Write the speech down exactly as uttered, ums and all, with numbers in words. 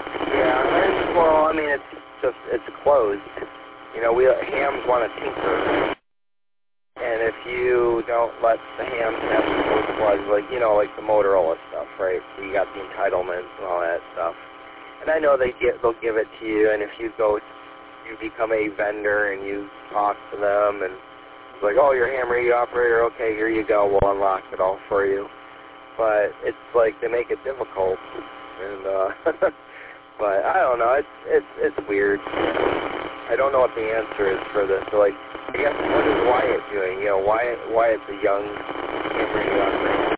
Yeah, and, well, I mean, it's just, it's closed. You know, we hams want to tinker. And if you don't let the hams have the full plugs, like, you know, like the Motorola stuff, right? You got the entitlements and all that stuff. And I know they get, they'll give it to you, and if you go, you become a vendor and you talk to them, and it's like, oh, you're a ham radio operator, okay, here you go, we'll unlock it all for you. But it's like, they make it difficult. And, uh, but I don't know, it's, it's, it's weird. I don't know what the answer is for this. So, like, I guess, what is Wyatt doing? You know, Wyatt, Wyatt's a young ham radio operator.